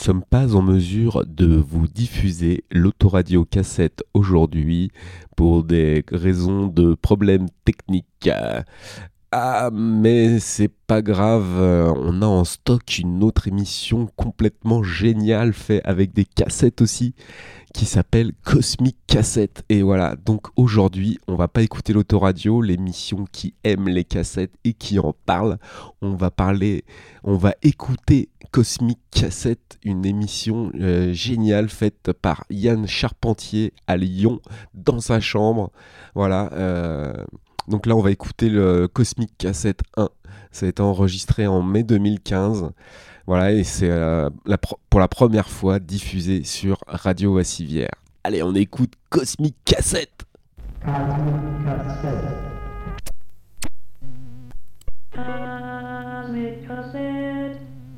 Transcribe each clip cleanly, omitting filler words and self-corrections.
sommes pas en mesure de vous diffuser l'autoradio cassette aujourd'hui pour des raisons de problèmes techniques. Ah, mais c'est pas grave, on a en stock une autre émission complètement géniale faite avec des cassettes aussi qui s'appelle Cosmic Cassette. Et voilà, donc aujourd'hui, on va pas écouter l'autoradio, l'émission qui aime les cassettes et qui en parle. On va écouter Cosmic Cassette, une émission géniale faite par Yann Charpentier à Lyon, dans sa chambre. Voilà. Donc là, on va écouter le Cosmic Cassette 1. Ça a été enregistré en mai 2015. Voilà, et c'est pour la première fois diffusé sur Radio Vassivière. Allez, on écoute Cosmic Cassette. Cosmic Cassette. Cosmic Cassette.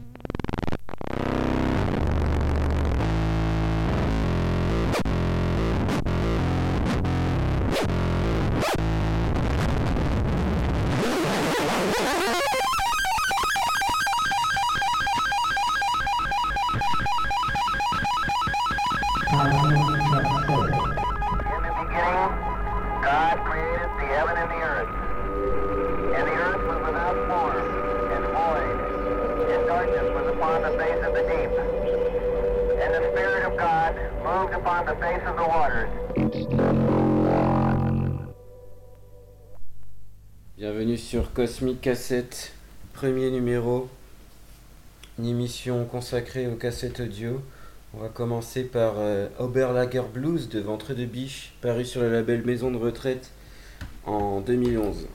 God created the heaven and the earth. And the earth was without form and void, and darkness was upon the face of the deep. And the Spirit of God moved upon the face of the waters. Bienvenue sur Cosmic Cassette, premier numéro, une émission consacrée aux cassettes audio. On va commencer par Oberlager Blues de Ventre de Biche, paru sur le label Maison de Retraite en 2011.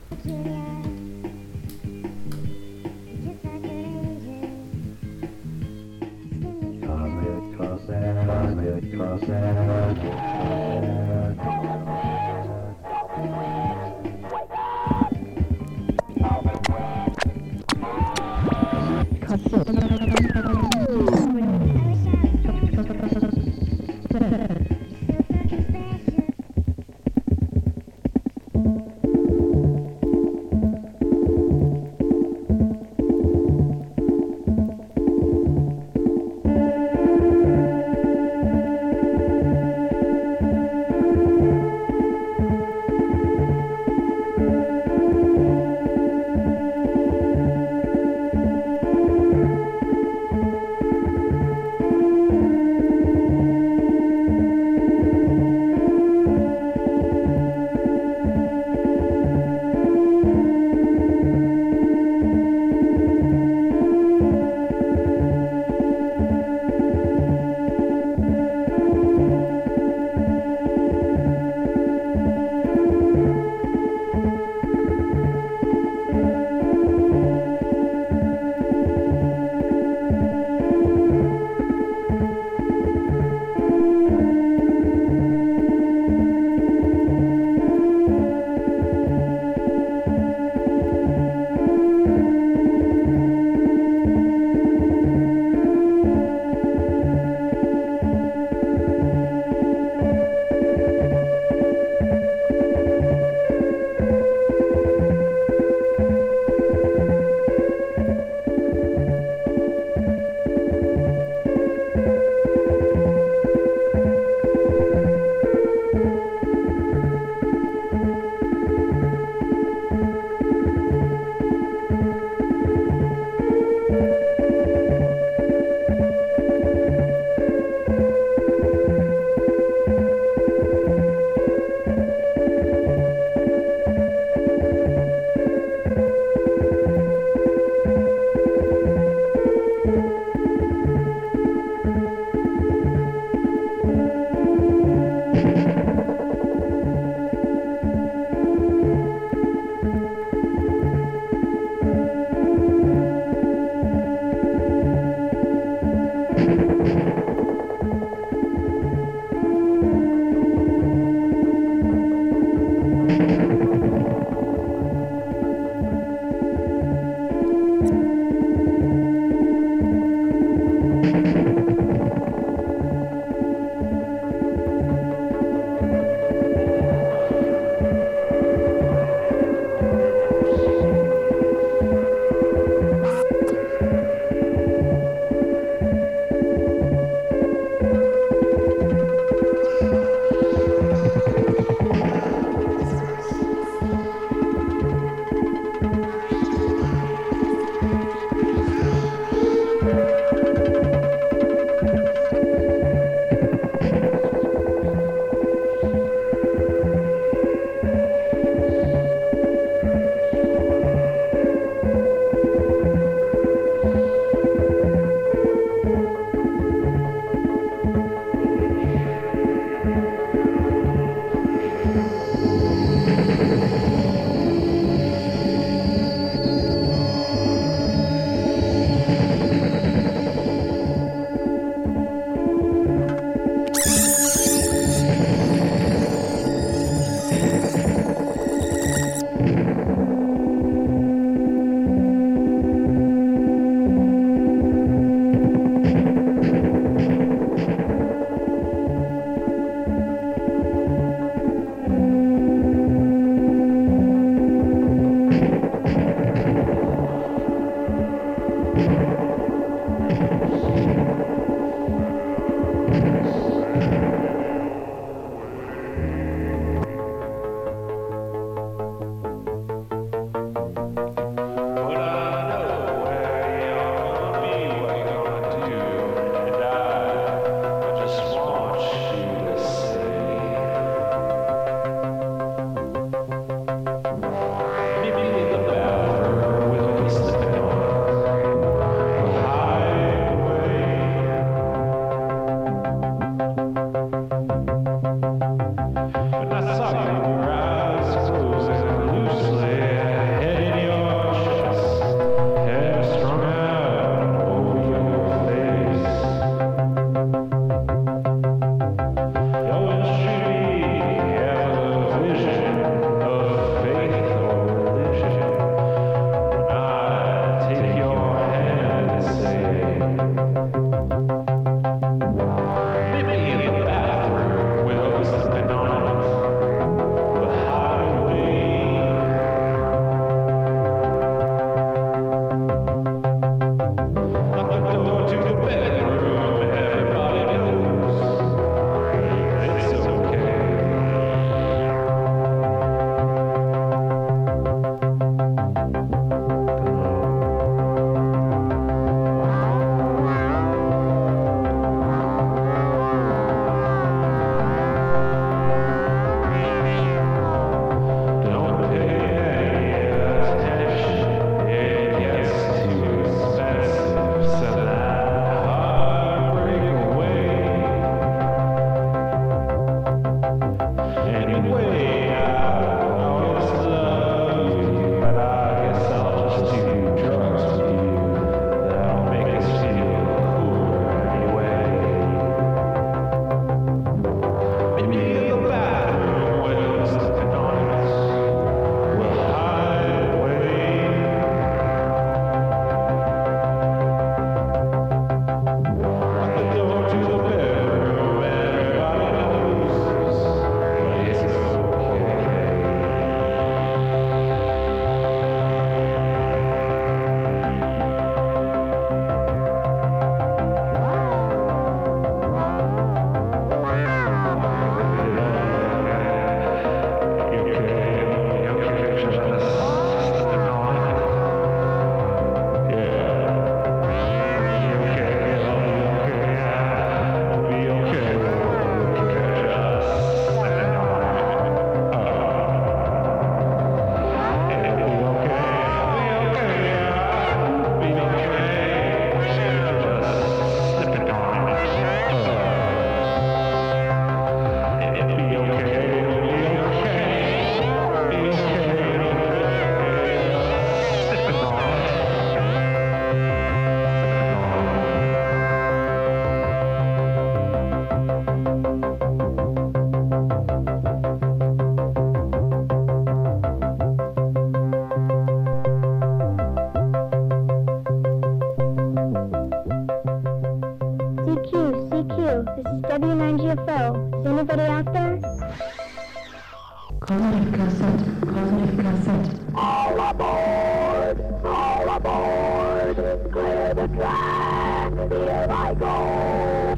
Hello, this is W9GFO. Is anybody out there? Cognitive cassette. Cognitive cassette. All aboard! All aboard! Clear the track! Here I go!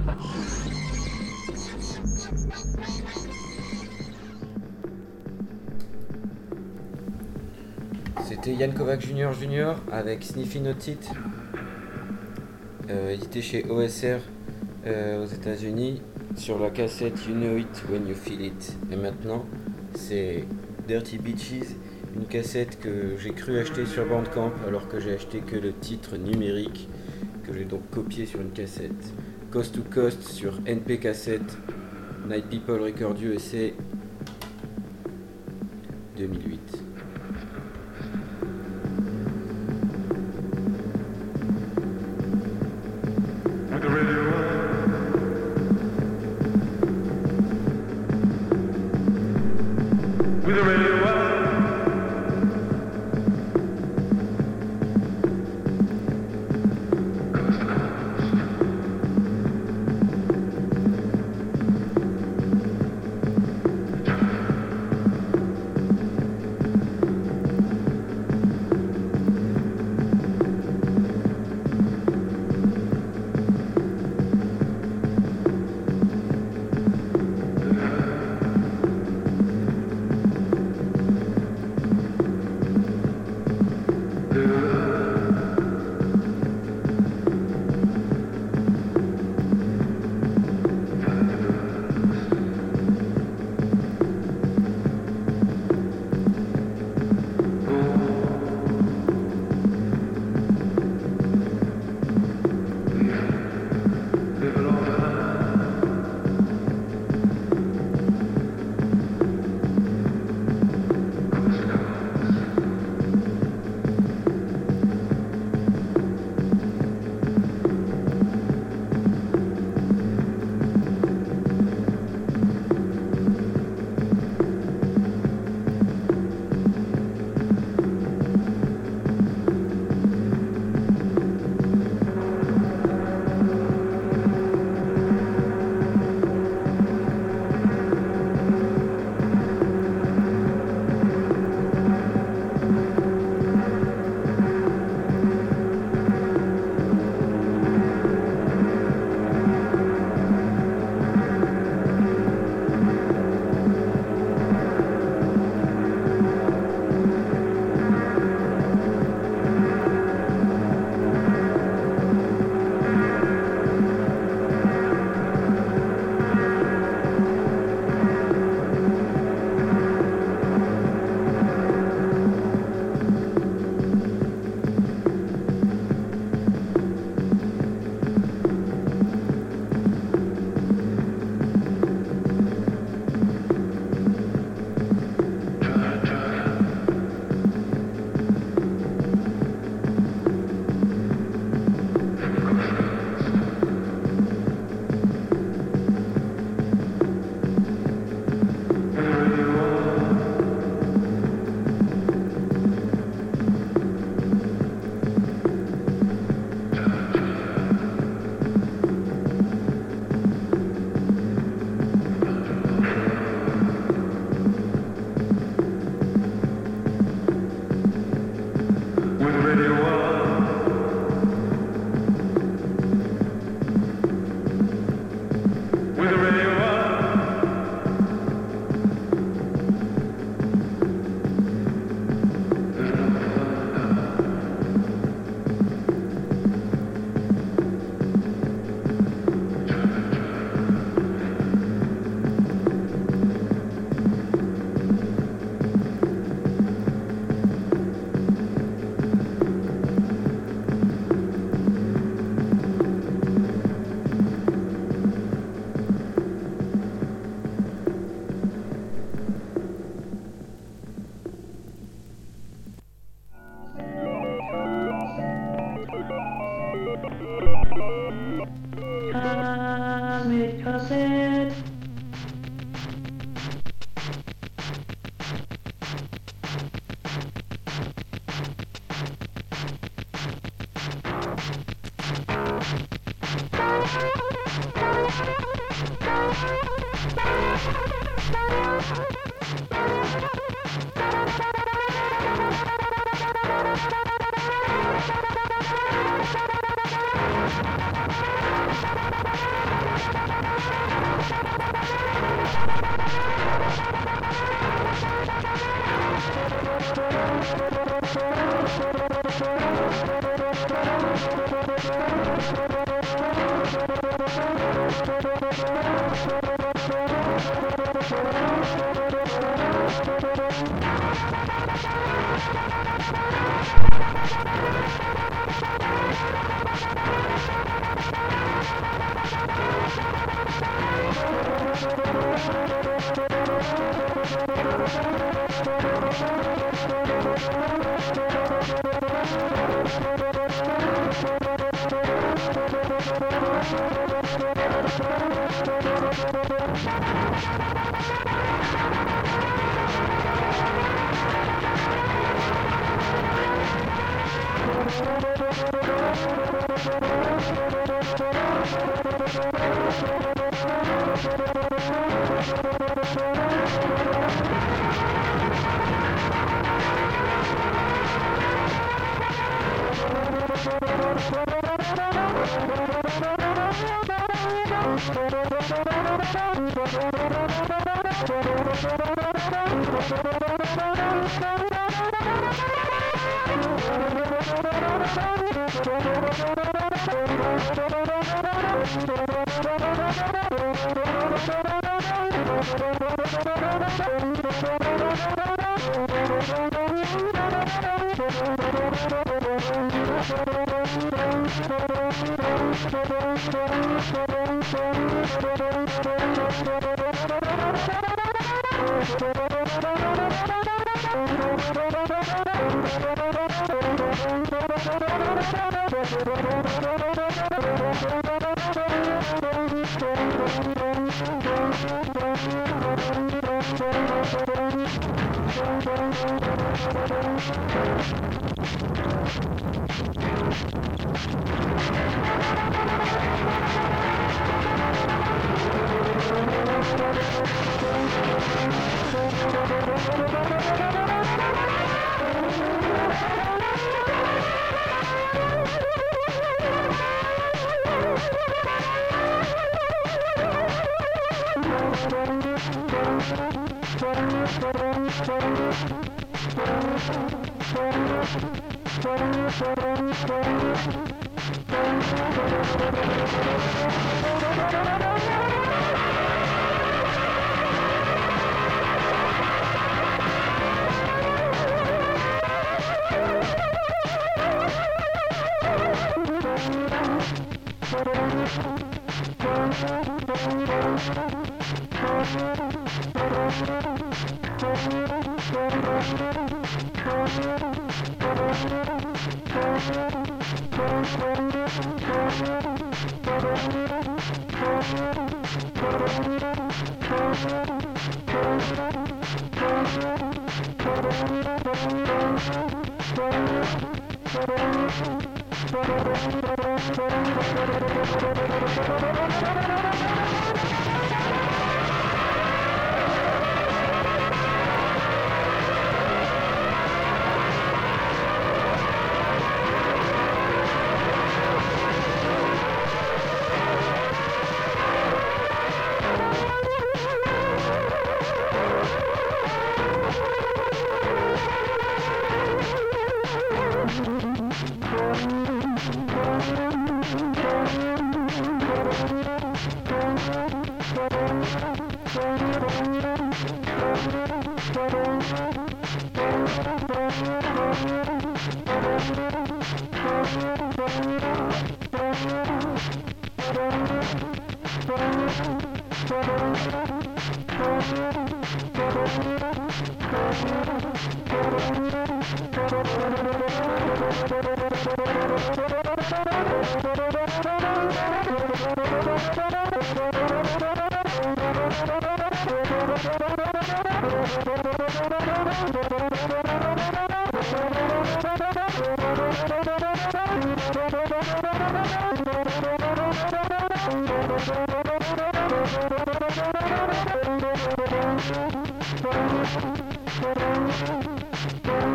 C'était Yann Kovac Jr. avec Sniffy Not It, édité chez OSR aux États-Unis sur la cassette You Know It When You Feel It. Et maintenant, c'est Dirty Beaches, une cassette que j'ai cru acheter sur Bandcamp alors que j'ai acheté que le titre numérique, que j'ai donc copié sur une cassette. Coast to Coast sur NP Cassette, Night People Record USA 2008.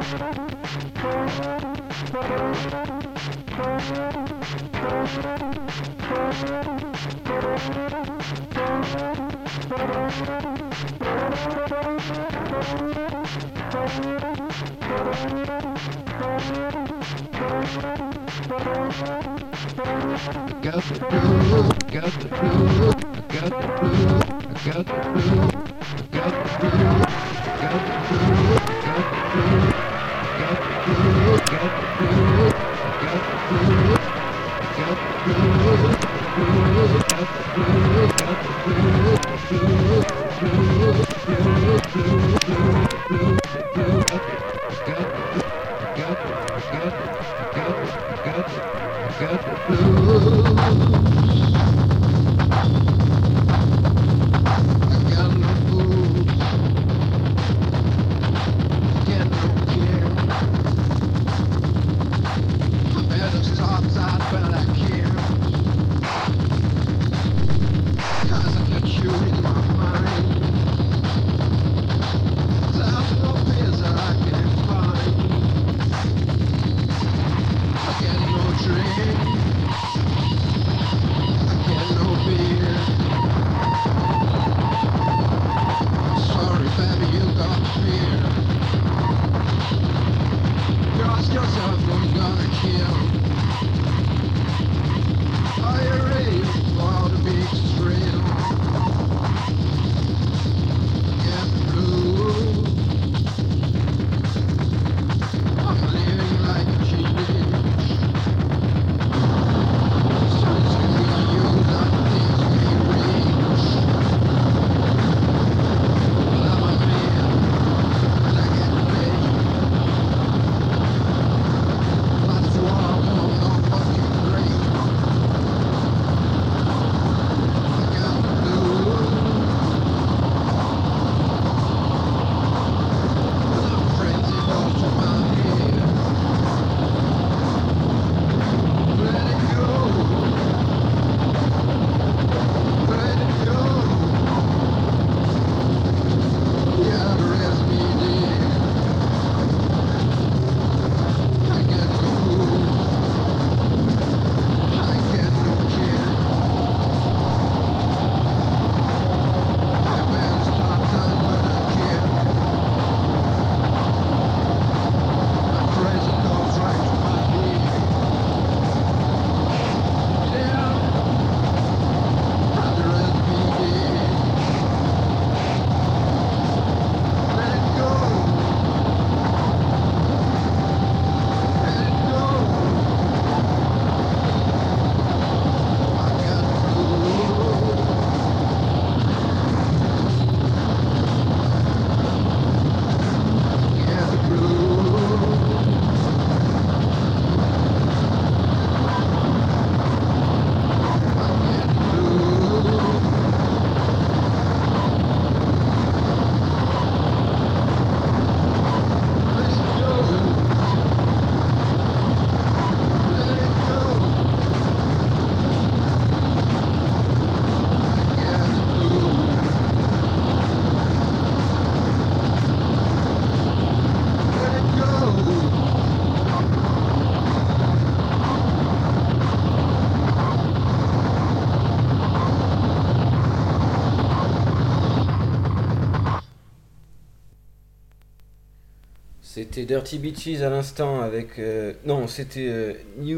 C'était Dirty Beaches à l'instant avec... non, c'était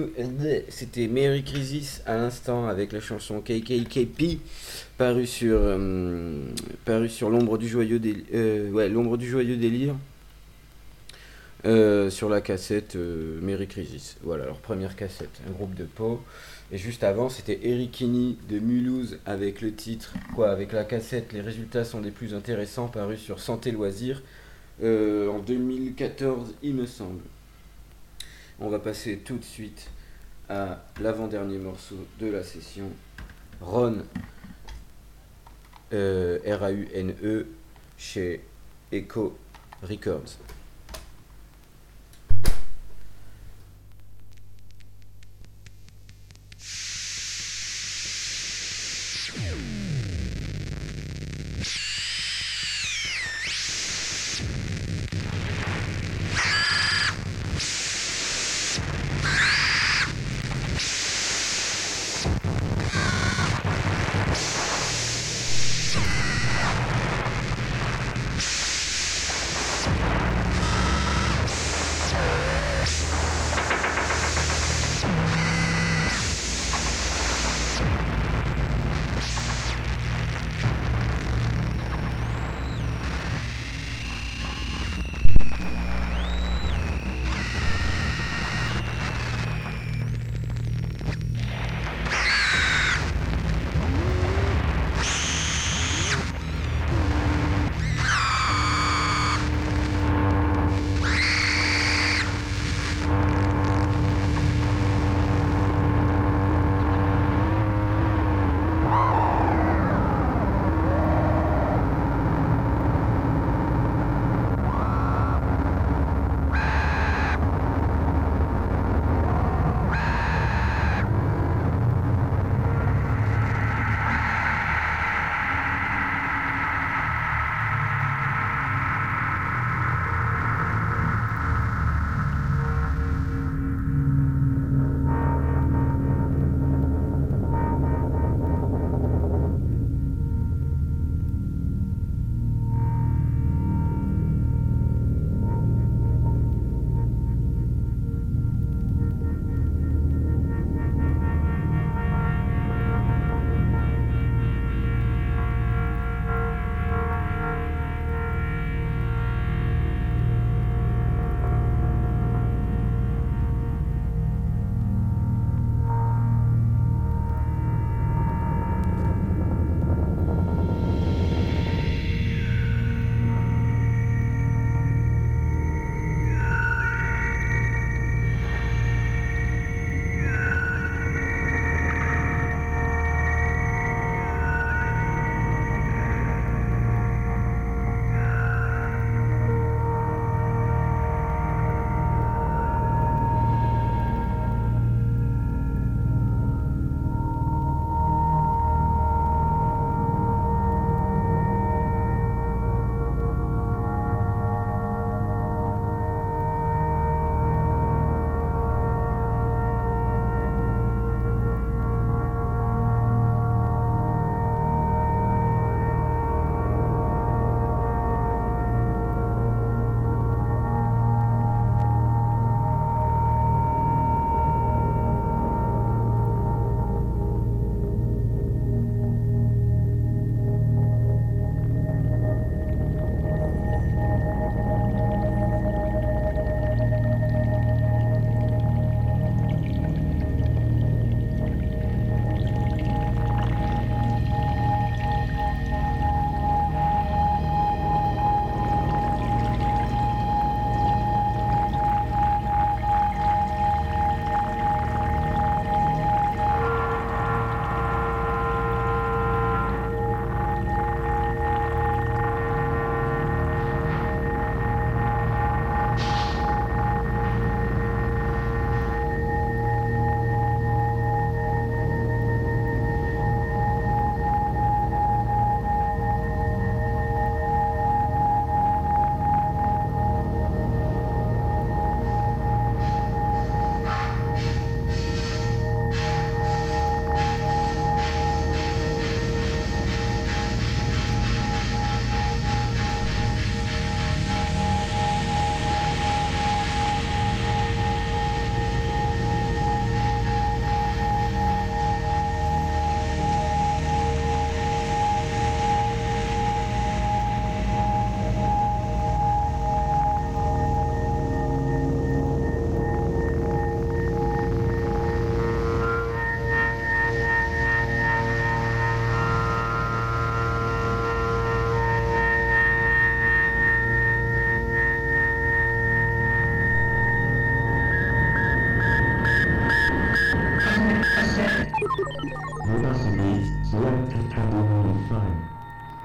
c'était Merry Crisis à l'instant avec la chanson KKKP parue sur l'ombre du joyeux l'ombre du joyeux délire sur la cassette Merry Crisis. Voilà, leur première cassette, un groupe de Pau. Et juste avant, c'était Eric Kinney de Mulhouse avec le titre, avec la cassette Les résultats sont des plus intéressants, paru sur Santé Loisirs. En 2014, il me semble. On va passer tout de suite à l'avant-dernier morceau de la session, Rune, R-A-U-N-E, chez Echo Records.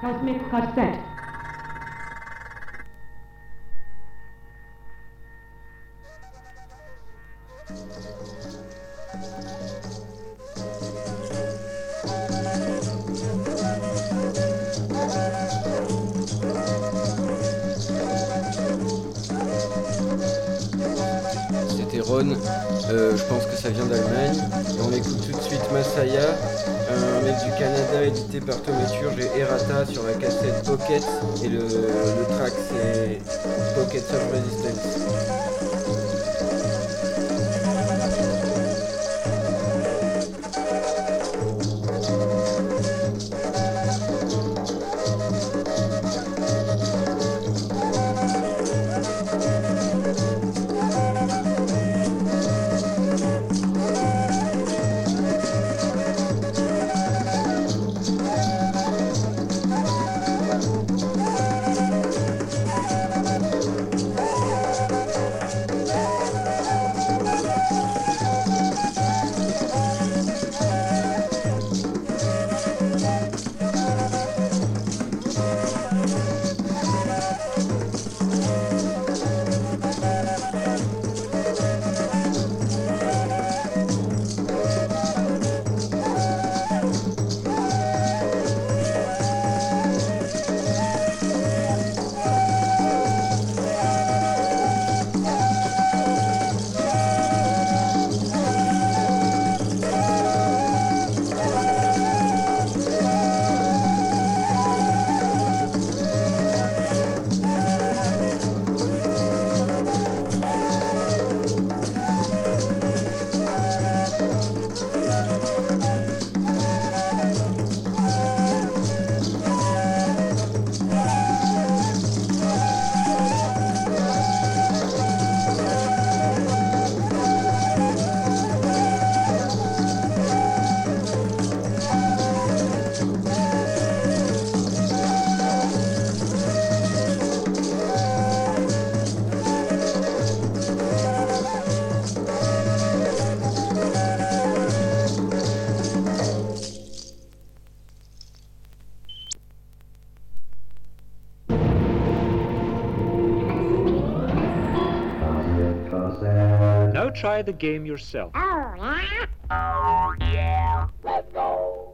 Cosmic Cassette. C'était Ron, je pense que ça vient d'Allemagne. Et on écoute tout de suite Masaya, un mec du Canada édité par Thaumaturge et Errata sur la cassette Pocket. Et le track c'est Pocket of Resistance. Now try the game yourself. Oh, yeah? Oh, yeah. Let's go.